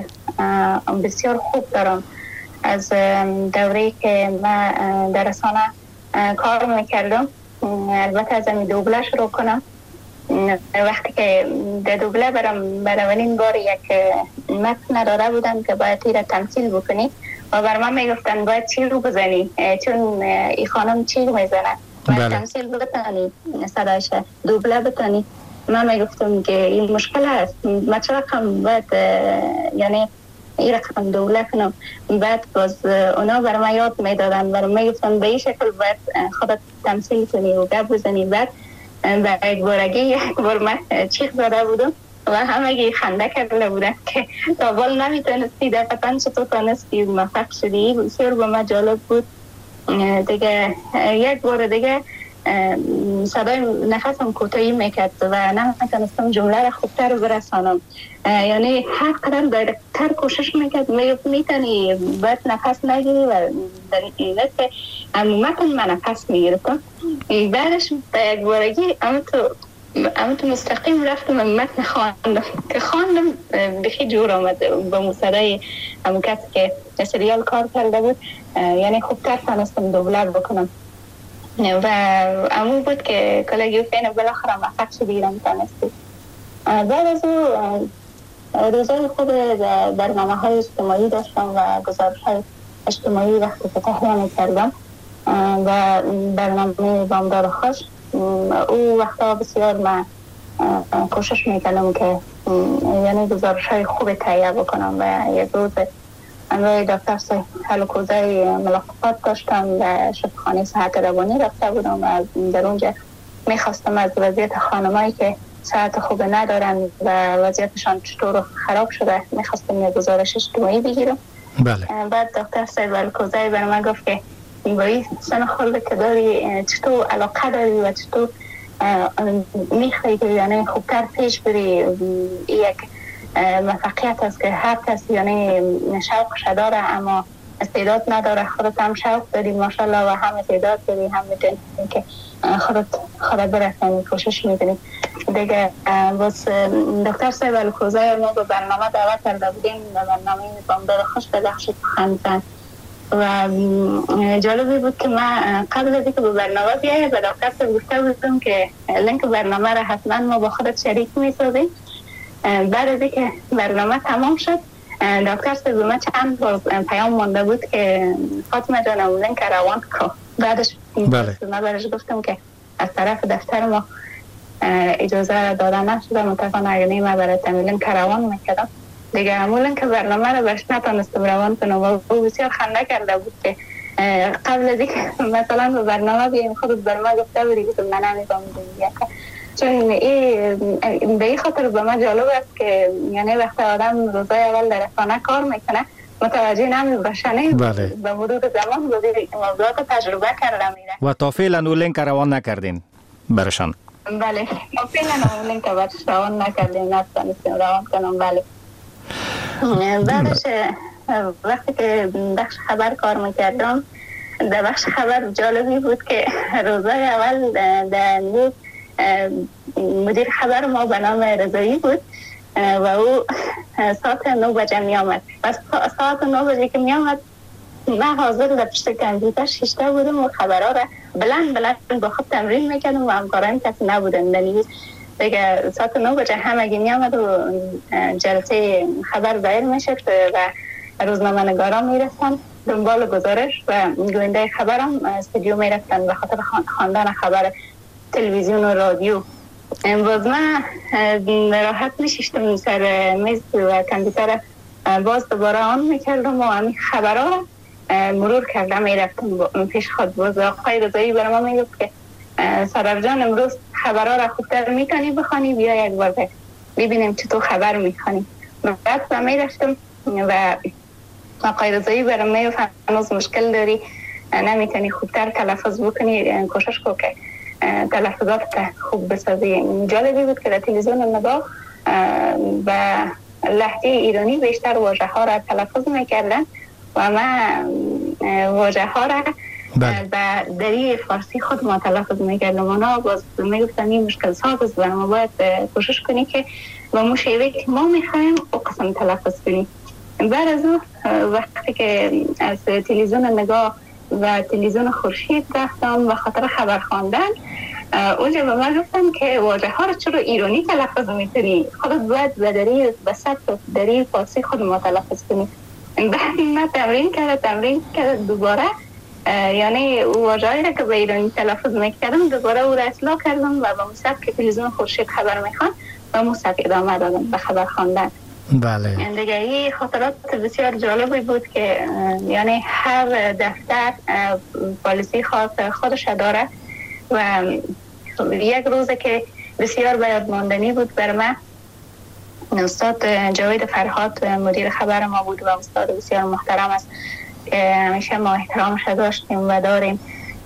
S7: بسیار خوب دارم از دوره‌ای که من در رسانه کار میکردم. البته از این دوبله شروع کنم. وقتی که در دوبله برام برای اولین بار یک متن داده بودن که باید این را تمثیل بکنی و بر من میگفتن باید چی رو بزنی چون این خانم چی میزنه باید تمثیل بتانی صدایش دوبله بتانی. من میگفتم که این مشکل هست من چه رقم باید یعنی این رقم دوبله کنم. بعد باز اونا بر من یاد میدادن بر من میگفتن به این شکل باید خودت تمثیل کنی و گپ بزنی. بعد و یک بارگی یک بار من چیخ زده بودم و همه خنده کرده بودن که تا بال نمیتونستی دقیقا چطور تانستی موفق شدی. بسیار با من جالب بود دیگه. یک بار دیگه صدای نفسم کوتاهی میکرد و نمیتونستم جمله را خوبتر برسانم. یعنی هر قدر دایرکتر کوشش میکرد میگفت میتونی باید نفس نگیری و در این که عمومتا من نفس میگرفتم. بعدش به یک بارگی اما تو اما تو مستقیم رفتم متن خواندم که خواندم بخی جور آمد با موسیقی همون کسی که سریال کار کرده بود. یعنی خوبتر تونستم دوبلر بکنم و امون بود که کلاگیو فین بالاخره موفق شدی ایران تونستی. بعد از او روزای خوب برنامه های اجتماعی داشتم و گزارش های اجتماعی وقتی که تهیه میکردم و برنامه بامدار خوش او وقتا بسیار من کوشش میکنم که یعنی گزارش های خوب تهیه بکنم و یک روز امروی دکتر سالکوزای ملاقات داشتم و شفاخانه صحت روانی رفته بودم و در اونجا میخواستم از وضعیت خانمایی که صحت خوب ندارن و وضعیتشان چطور خراب شده میخواستم یک گزارش اجتماعی بگیرم.
S6: بله.
S7: بعد دکتر سالکوزای برای من گفت که با این سن خورده که داری چطور علاقه داری و چطور میخوایی که یعنی خوبتر پیش بری. یک موفقیت است که هر کسی یعنی شوقش داره اما استعداد نداره. خودت هم شوق داری ماشاءالله و هم استعداد داری هم میتونی که خودت خودت برسانی کوشش میکنی دیگه. بس دکتر سالکوزای ما به برنامه دعوت کرده بودیم به برنامه بامدار خوش به بخش خندزن و جالبی بود که من قبل از اینکه به برنامه بیایم به دکتر گفته بودم که لینک برنامه را حتما ما با خودت شریک میسازیم. بعد از اینکه برنامه تمام شد دکتر سه ما چند بار پیام مانده بود که فاطمه جان لینک روان کو. بعدش
S6: بله.
S7: من برش گفتم که از طرف دفتر ما اجازه داده نشده متاسفانه اگر نه من برای لینک روان میکردم دیگه. همون که برنامه رو برش نتونستم روان کنم و بسیار خنده کرده بود که قبل از اینکه مثلا به برنامه بیایم خودت بر ما گفته بودی که من نمیفهم دیگه. چون این به این خاطر به من جالب است که یعنی وقتی آدم روزای اول در رسانه کار میکنه متوجه نمیشه.
S6: بله.
S7: به مرور زمان موضوعات تجربه کرده میره.
S6: و تا فعلا اون لینک روان نکردین برشان؟
S7: بله تا فعلا اون لینک برش روان نکردیم نتونستیم روان کنم. بله. بعدش وقتی که بخش خبر کار میکردم در بخش خبر جالبی بود که روزای اول در مدیر خبر ما به نام رضایی بود و او ساعت نو بجه می آمد. پس ساعت نو بجه که می آمد من حاضر در پشت کامپیوتر شیشته بودم و خبرها را بلند بلند با خود تمرین میکردم و همکاران کسی نبودن دنیویز دیگه. ساعت نو بجه همگی می آمد و جلسه خبر دایر میشد و روزنامه نگاران میرفتن دنبال گزارش و گوینده خبرم استودیو میرفتن به خاطر خواندن خبر تلویزیون و رادیو. باز من راحت میشیشتم سر میز و کامپیوتر باز دوباره آن میکردم و همین خبرها را مرور کردم میرفتم پیش خود. باز آقای رضایی برای ما میگفت که سرور جان امروز خبرها را خوبتر میتونی بخوانی بیا یک بار ببینیم چطور خبر میخوانی. بعد من میرفتم و آقای رضایی برای من میگفت هنوز مشکل داری نمیتونی خوبتر تلفظ بکنی کوشش کن که تلفظات خوب بسازی. جالبی بود که در تلویزیون نگاه و لهجه ایرانی بیشتر واژه ها را تلفظ میکردن و من واژه ها را و دری فارسی خود ما تلفظ میکردم. اونا باز میگفتن این مشکل ساز است و ما باید کوشش کنی که با مشیوه که ما میخوایم او قسم تلفظ کنی. بعد از اون وقتی که از تلویزیون نگاه و تلویزیون خورشید رفتم و خاطر خبر خواندن اونجا به من گفتم که واژه ها رو چرا ایرانی تلفظ میکنی؟ خودت باید به دری به سطح دری فارسی خود ما تلفظ کنی. بعد من تمرین کرده تمرین کرده دوباره یعنی واژه هایی که به ایرانی تلفظ میکردم دوباره او را اصلاح کردم و با مصحف که تلویزیون خورشید خبر میخوان و مصحف ادامه دادم به خبر خواندن.
S6: بله.
S7: دیگه این خاطرات بسیار جالبی بود که یعنی هر دفتر پالیسی خاص خودش داره و یک روزه که بسیار باید ماندنی بود بر من استاد جاوید فرهاد مدیر خبر ما بود و استاد بسیار محترم است که همیشه ما احترامش داشتیم و داریم.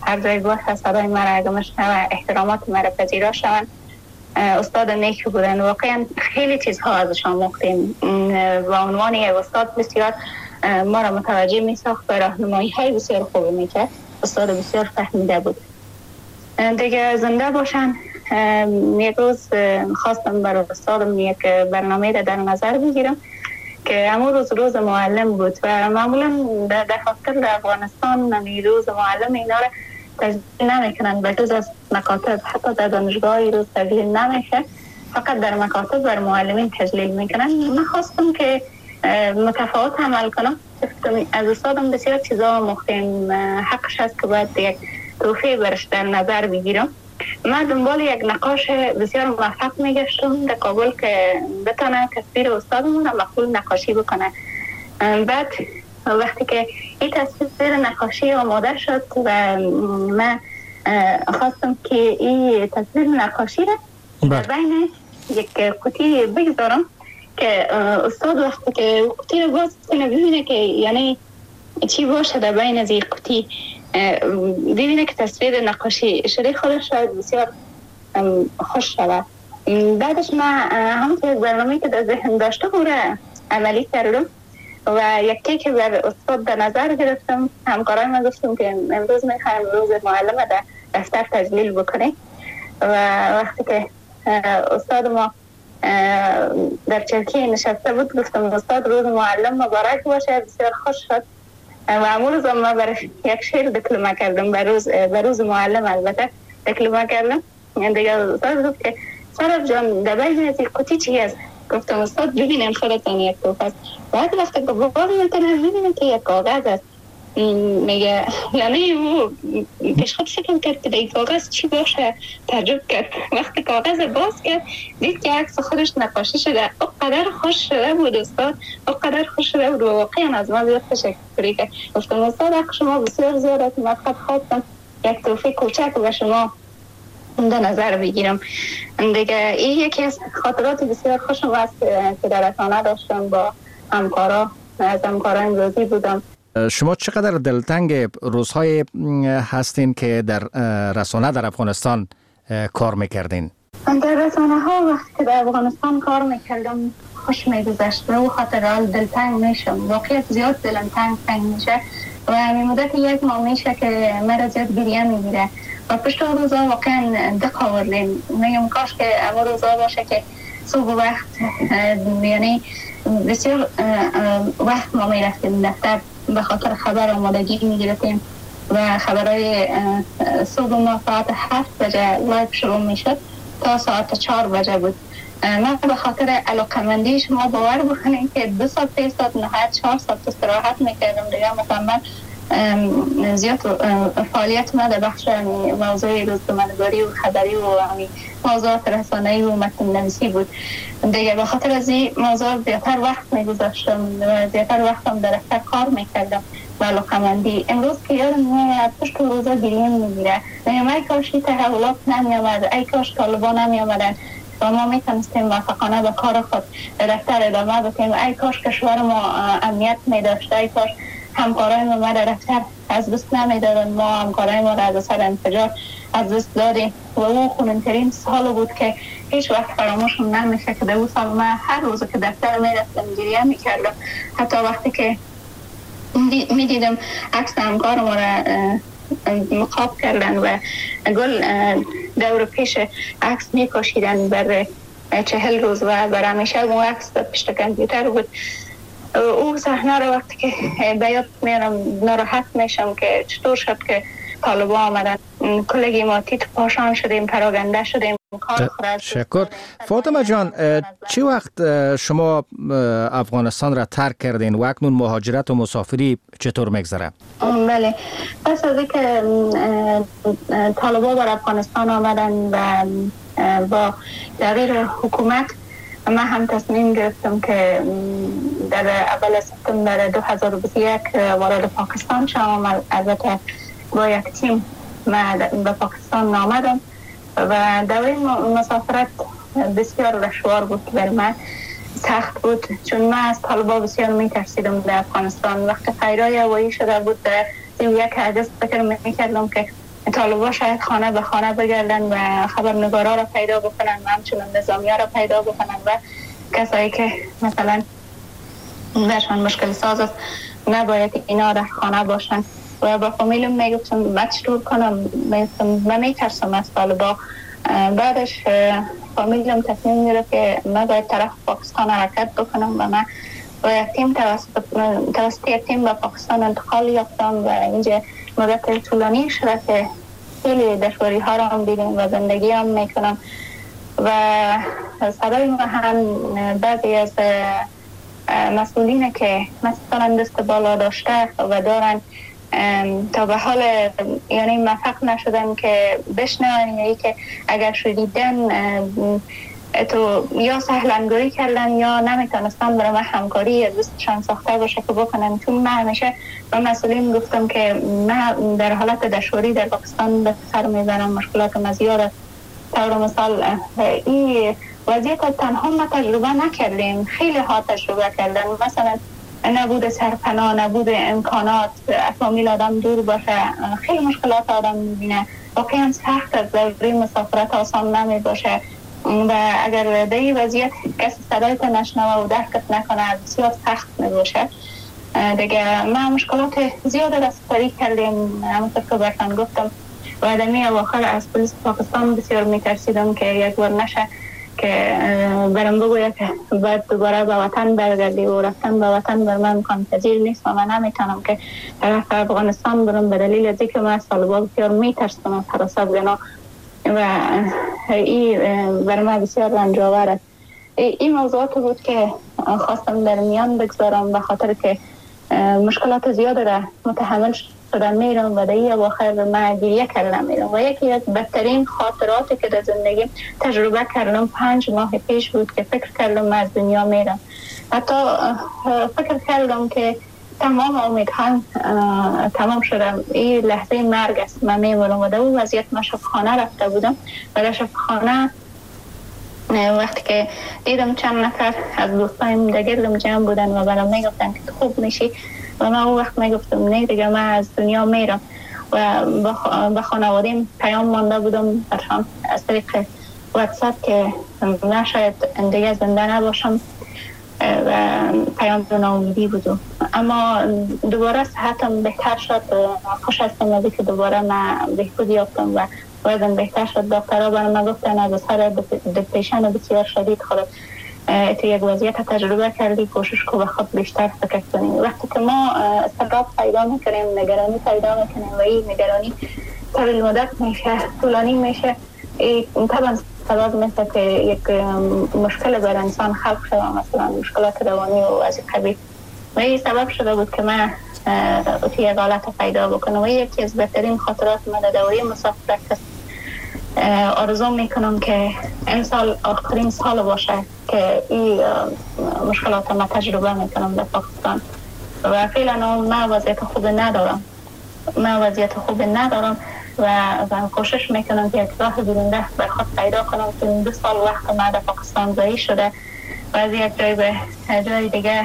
S7: هر جای باشه صدای مرا اگه مشنوه احترامات مرا پذیرا شوند. استاد نیکی بودن، واقعا خیلی چیزها ازشان مختیم و عنوان یک استاد بسیار ما را متوجه می ساخت و راهنمایی های بسیار خوبی می کرد. استاد بسیار فهمیده بود. دیگه زنده باشن. یک روز خواستم برای استادم یک برنامه را در نظر بگیرم که امروز روز روز معلم بود و معمولا در دفاتر در افغانستان روز معلم اینا را تجلیل نمیکنن، به جز از مکاتب حتی در دانشگاه روز تجلیل نمیشه، فقط در مکاتب بر معلمین تجلیل میکنن. من خواستم که متفاوت عمل کنم. از استادم بسیار چیزا مختیم، حقش هست که باید یک توفیق برش در نظر بگیرم. من دنبال یک نقاش بسیار موفق میگشتم در کابل که بتانه تصویر استادمون را مقبول نقاشی بکنه. بعد وقتی که این تصویر نقاشی آماده شد و من خواستم که این تصویر نقاشی را در بین یک قوطی بگذارم که استاد وقتی که قوطی را باز کنه ببینه که یعنی چی باشه در بین از این قوطی، ببینه که تصویر نقاشی شده خودش شاید بسیار خوش شود. بعدش من همون یک برنامه که در ذهن داشته بود عملی کردم و یکی که بر استاد در نظر گرفتم. همکارای من گفتم که امروز میخوایم روز معلم در دفتر تجلیل بکنیم و وقتی که استاد ما در چرکی نشسته بود گفتم استاد روز معلم مبارک باشه. بسیار خوش شد و امروز ما برای یک شعر دکلمه کردم، بر روز بر روز معلم البته دکلمه کردم. دیگه استاد گفت که سراب جان در بین از این قوطی چی هست؟ گفتم استاد ببینیم خودتان یک توف است. بعد وقتی که باز میکنه ببینیم که یک کاغذ است. میگه یعنی او پیش خود فکر کرد که در کاغذ چی باشه، تعجب کرد. وقتی کاغذ باز کرد دید که عکس خودش نقاشی شده. او قدر خوش شده بود استاد، او قدر خوش شده بود و واقعا از ما زیاد تشکر کرد. گفتم استاد حق شما بسیار زیاد است، من فقط خواستم یک توفیق کوچک به شما در نظر بگیرم. دیگه این یکی از خاطرات بسیار خوشم است که در رسانه داشتم با همکارا، از همکاران روزی بودم.
S6: شما چقدر دلتنگ روزهای هستین که در رسانه در افغانستان کار میکردین؟
S7: در رسانه ها وقتی که در افغانستان کار میکردم خوش میگذشت و او خاطرات دلتنگ میشم. واقعیت زیاد دلم تنگ تنگ میشه و همین مدت یک ماه میشه که مرا زیاد گریه میگیره و پشت روزا واقعا دق آوردیم. میگم کاش که اما روزا باشه که صبح وقت یعنی بسیار وقت ما میرفتیم دفتر به خاطر خبر آمادگی میگرفتیم و خبرهای صبح ما ساعت هفت بجه لایو شروع میشد تا ساعت چهار بجه بود. من به خاطر علاقمندی شما باور بکنید که دو ساعت سه ساعت نهایت چهار ساعت استراحت میکردم دیگه مکمل زیاد فعالیت ما در بخش موضوع روزنامه‌نگاری و خبری و موضوعات رسانه‌ای و متن نویسی بود. دیگه به خاطر از این موضوع زیادتر وقت میگذاشتم و زیادتر وقتم در دفتر کار میکردم و علاقمندی. امروز که یادم میاد پشت روزا گریه میگیره. میگم ای کاش این تحولات نمیامد، ای کاش طالبان نمیامدن و ما میتونستیم موفقانه به کار خود در دفتر ادامه بدیم. ای کاش کشور ما امنیت میداشت، ای کاش همکارای ما در دفتر از دست نمیدادن. ما همکارای ما را از اثر انفجار از دست دادیم و او خونن‌ترین سال بود که هیچ وقت فراموشم نمیشه که در اون سال من هر روز که دفتر میرفتم گریه میکردم. حتی وقتی که میدیدم عکس همکار ما را مقاب کردن و گل دور پیش عکس میکشیدن بر چهل روز و بر همیشه اون عکس پشت کامپیوتر بود. او صحنه رو وقتی که به یاد میارم ناراحت میشم که چطور شد که طالبان آمدن کلگی ما تیت پاشان شدیم، پراگنده شدیم.
S6: شکر. فاطمه جان، چی وقت شما افغانستان را ترک کردین و اکنون مهاجرت و مسافری چطور میگذره؟
S7: بله، پس از اینکه طالبان بر افغانستان آمدن و با تغییر حکومت من هم تصمیم گرفتم که در اول سپتامبر دو هزار و بیست و یک وارد پاکستان شدم. البته با یک تیم من به پاکستان آمدم و دوره مسافرت بسیار دشوار بود که برای من سخت بود، چون من از طالبان بسیار میترسیدم در افغانستان. وقتی فیرای هوایی شده بود در سی و یک اگست فکر میکردم که طالبا شاید خانه به خانه بگردن و خبرنگارا را پیدا بکنن و همچنین نظامی ها را پیدا بکنن و کسایی که مثلا برشان مشکل ساز است نباید اینا در خانه باشن. و با فامیلم میگفتم من چطور کنم، میگفتم من میترسم از طالبا. بعدش فامیلم تصمیم میگرفت که من باید طرف پاکستان حرکت بکنم و من با یک تیم توسط یک تیم به پاکستان انتقال یافتم و اینجا مدت طولانی شده که خیلی دشواری ها را هم دیدیم و زندگی هم میکنم و صدای ما هم بعضی از مسئولین که مثلا دست بالا داشته و دارن تا به حال یعنی موفق نشدن که بشنون، یعنی که اگر شدیدن تو یا سهلنگاری کردن یا نمیتونستن برای من همکاری دوستشان ساخته باشه که بکنن. چون من همیشه به مسئولین گفتم که من در حالت دشواری در پاکستان به سر میبرم، مشکلات ما زیاده. طور مثال این وضعیت تنها ما تجربه نکردیم، خیلی ها تجربه کردن، مثلا نبود سرپناه، نبود امکانات، فامیل آدم دور باشه، خیلی مشکلات آدم میبینه. واقعا سخت از دوری مسافرت آسان نمی باشه و اگر در این وضعیت کسی صدایت نشنوه و درکت نکنه بسیار سخت می باشه. دیگه ما مشکلات زیاده رسپاری کردیم، همونطور که برتن گفتم و دمی اواخر از پلیس پاکستان بسیار میترسیدم که یک بار نشه که برم بگوید که باید دوباره به وطن برگردی و رفتن به وطن بر من امکان پذیر نیست و من نمیتونم که طرف افغانستان برم به دلیل از اینکه من از طالبان بسیار میترسم از حراس افغانا و این بر من بسیار رنجاور است. این موضوعات بود که خواستم در میان بگذارم به خاطر که مشکلات زیاد را متحمل شدن میرم و در این اواخر من گریه کردم میرم و یکی از بدترین خاطراتی که در زندگی تجربه کردم پنج ماه پیش بود که فکر کردم من از دنیا میرم. حتی فکر کردم که تمام امیدهام تمام شدم، این لحظه مرگ است، من میمونم و در اون وضعیت من شفاخانه رفته بودم و در شفاخانه وقتی که دیدم چند نفر از دوستایم در گردم جمع بودن و برام میگفتن که خوب میشی و من اون وقت میگفتم نه دیگه من از دنیا میرم و به خانوادیم پیام مانده بودم برشان از طریق واتساپ که من شاید دیگه زنده نباشم و پیام دو ناامیدی بودم. اما دوباره صحتم بهتر شد، خوش هستم از که دوباره من بهبود یافتم و وزن بهتر شد. دکترها برای من گفتن از اثر دپریشن بسیار شدید خود تو یک وضعیت تجربه کردی، کوشش کو به خود بیشتر فکر کنیم. وقتی که ما استراب پیدا میکنیم، نگرانی پیدا میکنیم و این نگرانی طویل مدت میشه، طولانی میشه، طبعا سبب میشه که یک مشکل بر انسان خلق شده، مثلا مشکلات روانی و از قبیل و این سبب شده بود که من توی یک حالت پیدا بکنم و یکی از بهترین خاطرات من در دوره مسافرت است. آرزو میکنم که این سال آخرین سال باشه که این مشکلات ما تجربه میکنم در پاکستان و فعلا من وضعیت خوب ندارم من وضعیت خوب ندارم و من کوشش میکنم که یک راه برنده بر خود پیدا کنم که این دو سال وقت ما در پاکستان ضایع شده و از یک جای به جای دیگه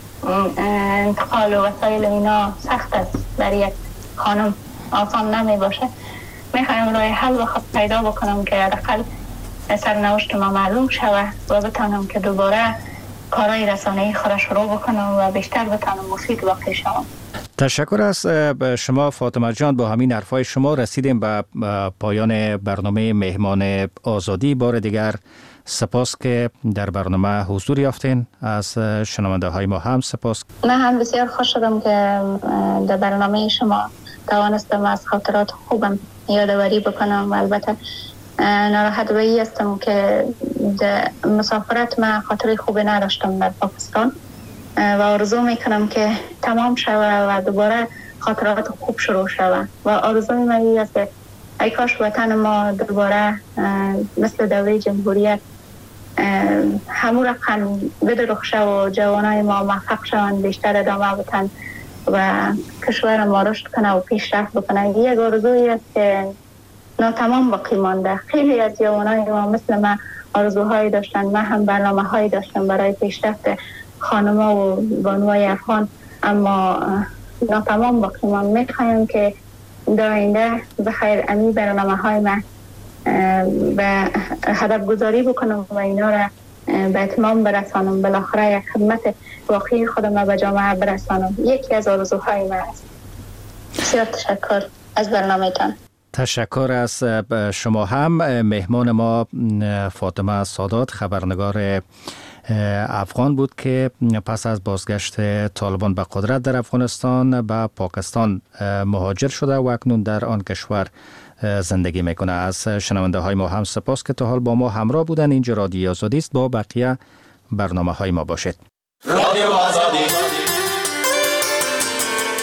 S7: انتقال و وسایل اینا سخت است، برای یک خانم آسان نمی باشه. میخوایم راه حل و خود پیدا بکنم که حداقل سرنوشت ما معلوم شود و بتانم که دوباره کارهای رسانه‌ای خود شروع بکنم و بیشتر بتانم مفید واقع شوم.
S6: تشکر از شما فاطمه جان. با همین حرفای شما رسیدیم به پایان برنامه مهمان آزادی. بار دیگر سپاس که در برنامه حضور یافتین. از شنونده های ما هم سپاس.
S7: من هم بسیار خوش شدم که در برنامه شما توانستم از خاطرات خوبم یادآوری بکنم و البته ناراحت به این هستم که در مسافرت من خاطره خوبی نداشتم در پاکستان و آرزو میکنم که تمام شود و دوباره خاطرات خوب شروع شود و آرزو من این است که ای کاش وطن ما دوباره مثل دوره جمهوریت همون رقم بدرخشه و جوانای ما موفق شوند، بیشتر ادامه بدن و کشور ما رشد کنه و پیشرفت بکنه. یک آرزویی است که ناتمام باقی مانده. خیلی از جوانای ما مثل من آرزوهایی داشتن، من هم برنامه هایی داشتم برای پیشرفت خانما و بانوای افغان، اما ناتمام باقی مانده. میخوایم که در آینده بخیر امی برنامه های ما به هدف گذاری بکنم و اینا را به اتمام برسانم، بالاخره یک خدمت واقعی خودم به جامعه برسانم. یکی از آرزوهای من است. بسیار تشکر از برنامه‌تان.
S6: تشکر از شما هم. مهمان ما فاطمه سادات، خبرنگار افغان بود که پس از بازگشت طالبان به قدرت در افغانستان به پاکستان مهاجر شده و اکنون در آن کشور زندگی میکنه. از شنونده های ما هم سپاس که تا حال با ما همراه بودن. اینجا رادیو آزادی است، با بقیه برنامه های ما باشید. رادیو آزادی.